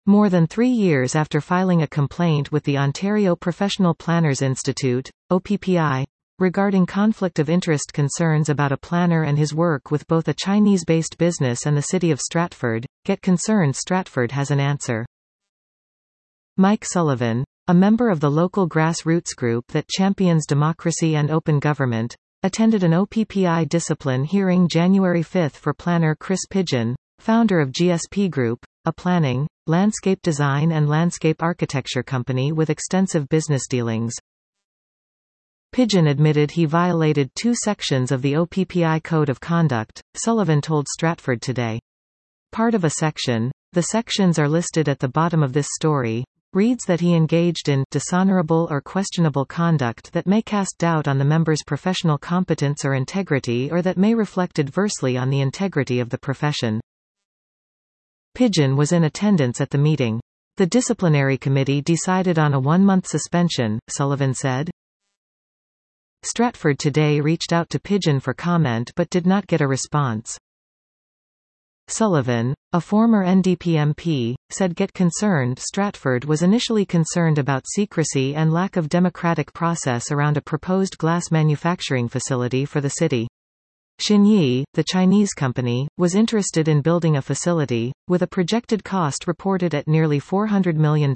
More than 3 years after filing a complaint with the Ontario Professional Planners Institute, OPPI, regarding conflict of interest concerns about a planner and his work with both a Chinese-based business and the city of Stratford, Get Concerned Stratford has an answer. Mike Sullivan, a member of the local grassroots group that champions democracy and open government, attended an OPPI discipline hearing January 5 for planner Chris Pidgeon, founder of GSP Group, a planning, landscape design and landscape architecture company with extensive business dealings. Pidgeon admitted he violated 2 sections of the OPPI Code of Conduct, Sullivan told Stratford Today. Part of a section, the sections are listed at the bottom of this story, reads that he engaged in dishonorable or questionable conduct that may cast doubt on the member's professional competence or integrity or that may reflect adversely on the integrity of the profession. Pidgeon was in attendance at the meeting. The disciplinary committee decided on a 1-month suspension, Sullivan said. Stratford Today reached out to Pidgeon for comment but did not get a response. Sullivan, a former NDP MP, said Get Concerned Stratford was initially concerned about secrecy and lack of democratic process around a proposed glass manufacturing facility for the city. Xinyi, the Chinese company, was interested in building a facility, with a projected cost reported at nearly $400 million.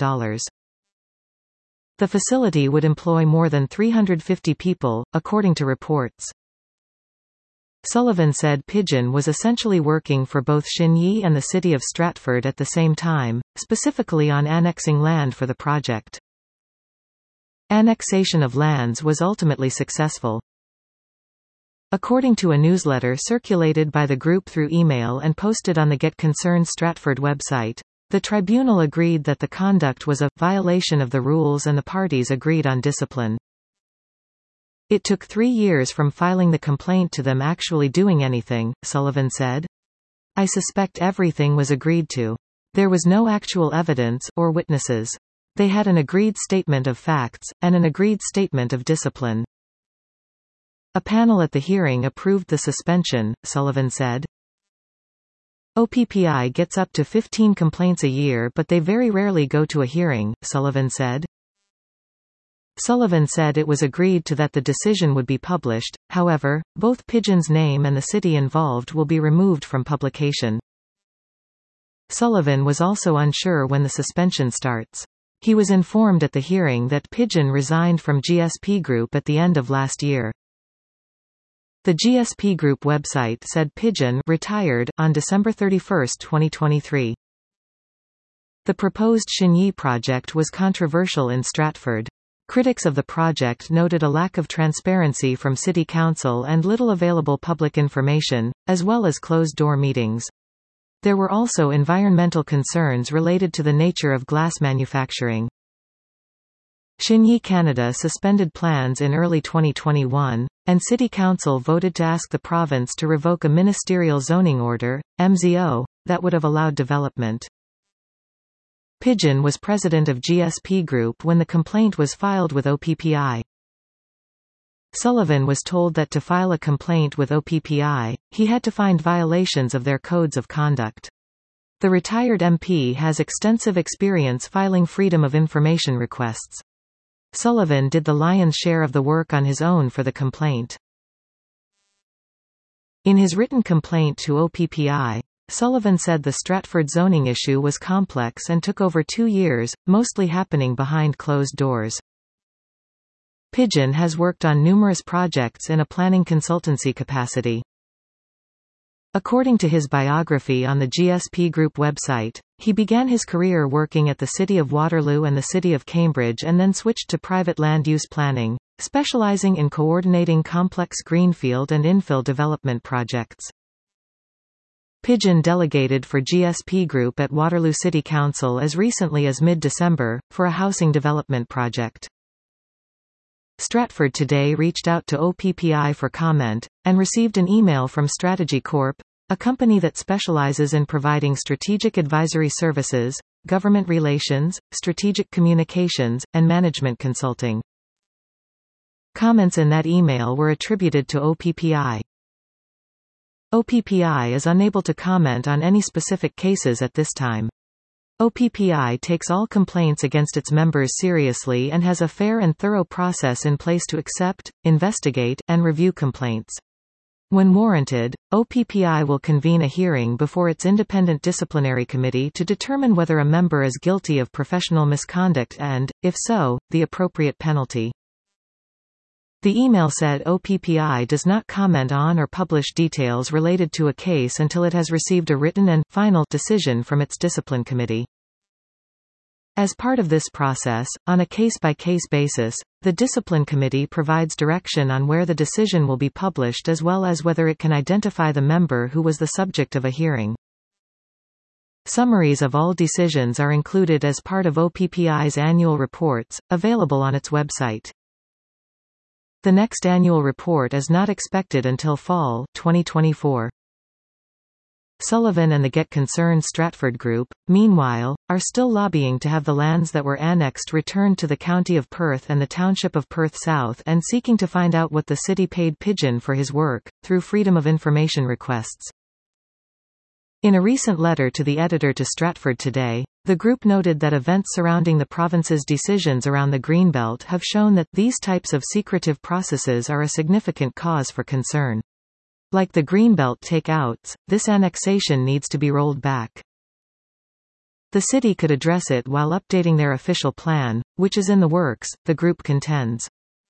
The facility would employ more than 350 people, according to reports. Sullivan said Pidgeon was essentially working for both Xinyi and the city of Stratford at the same time, specifically on annexing land for the project. Annexation of lands was ultimately successful. According to a newsletter circulated by the group through email and posted on the Get Concerned Stratford website, the tribunal agreed that the conduct was a violation of the rules and the parties agreed on discipline. It took 3 years from filing the complaint to them actually doing anything, Sullivan said. I suspect everything was agreed to. There was no actual evidence or witnesses. They had an agreed statement of facts, and an agreed statement of discipline. A panel at the hearing approved the suspension, Sullivan said. OPPI gets up to 15 complaints a year but they very rarely go to a hearing, Sullivan said. Sullivan said it was agreed to that the decision would be published, however, both Pidgeon's name and the city involved will be removed from publication. Sullivan was also unsure when the suspension starts. He was informed at the hearing that Pidgeon resigned from GSP Group at the end of last year. The GSP Group website said Pidgeon retired on December 31, 2023. The proposed Xinyi project was controversial in Stratford. Critics of the project noted a lack of transparency from City Council and little available public information, as well as closed-door meetings. There were also environmental concerns related to the nature of glass manufacturing. Xinyi Canada suspended plans in early 2021, and City Council voted to ask the province to revoke a ministerial zoning order, MZO, that would have allowed development. Pidgeon was president of GSP Group when the complaint was filed with OPPI. Sullivan was told that to file a complaint with OPPI, he had to find violations of their codes of conduct. The retired MP has extensive experience filing Freedom of Information requests. Sullivan did the lion's share of the work on his own for the complaint. In his written complaint to OPPI, Sullivan said the Stratford zoning issue was complex and took over 2 years, mostly happening behind closed doors. Pidgeon has worked on numerous projects in a planning consultancy capacity. According to his biography on the GSP Group website, he began his career working at the City of Waterloo and the City of Cambridge and then switched to private land use planning, specializing in coordinating complex greenfield and infill development projects. Pidgeon delegated for GSP Group at Waterloo City Council as recently as mid-December, for a housing development project. Stratford Today reached out to OPPI for comment, and received an email from Strategy Corp., a company that specializes in providing strategic advisory services, government relations, strategic communications, and management consulting. Comments in that email were attributed to OPPI. OPPI is unable to comment on any specific cases at this time. OPPI takes all complaints against its members seriously and has a fair and thorough process in place to accept, investigate, and review complaints. When warranted, OPPI will convene a hearing before its independent disciplinary committee to determine whether a member is guilty of professional misconduct and, if so, the appropriate penalty. The email said OPPI does not comment on or publish details related to a case until it has received a written and final decision from its discipline committee. As part of this process, on a case-by-case basis, the discipline committee provides direction on where the decision will be published as well as whether it can identify the member who was the subject of a hearing. Summaries of all decisions are included as part of OPPI's annual reports, available on its website. The next annual report is not expected until fall 2024. Sullivan and the Get Concerned Stratford Group, meanwhile, are still lobbying to have the lands that were annexed returned to the County of Perth and the Township of Perth South and seeking to find out what the city paid Pidgeon for his work, through Freedom of Information requests. In a recent letter to the editor to Stratford Today, the group noted that events surrounding the province's decisions around the Greenbelt have shown that these types of secretive processes are a significant cause for concern. Like the Greenbelt takeouts, this annexation needs to be rolled back. The city could address it while updating their official plan, which is in the works, the group contends.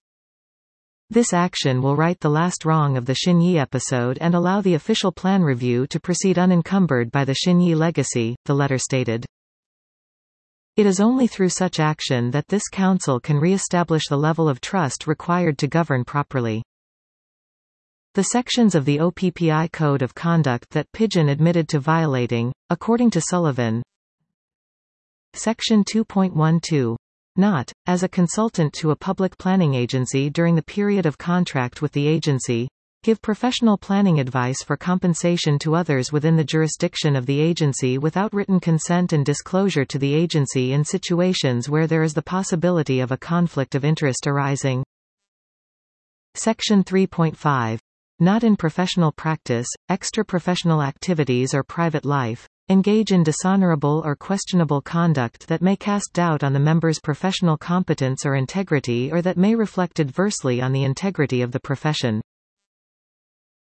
This action will right the last wrong of the Shin Yi episode and allow the official plan review to proceed unencumbered by the Shin Yi legacy, the letter stated. It is only through such action that this council can re-establish the level of trust required to govern properly. The sections of the OPPI Code of Conduct that Pidgeon admitted to violating, according to Sullivan. Section 2.12. Not, as a consultant to a public planning agency during the period of contract with the agency, give professional planning advice for compensation to others within the jurisdiction of the agency without written consent and disclosure to the agency in situations where there is the possibility of a conflict of interest arising. Section 3.5. Not in professional practice, extra-professional activities or private life, engage in dishonorable or questionable conduct that may cast doubt on the member's professional competence or integrity or that may reflect adversely on the integrity of the profession.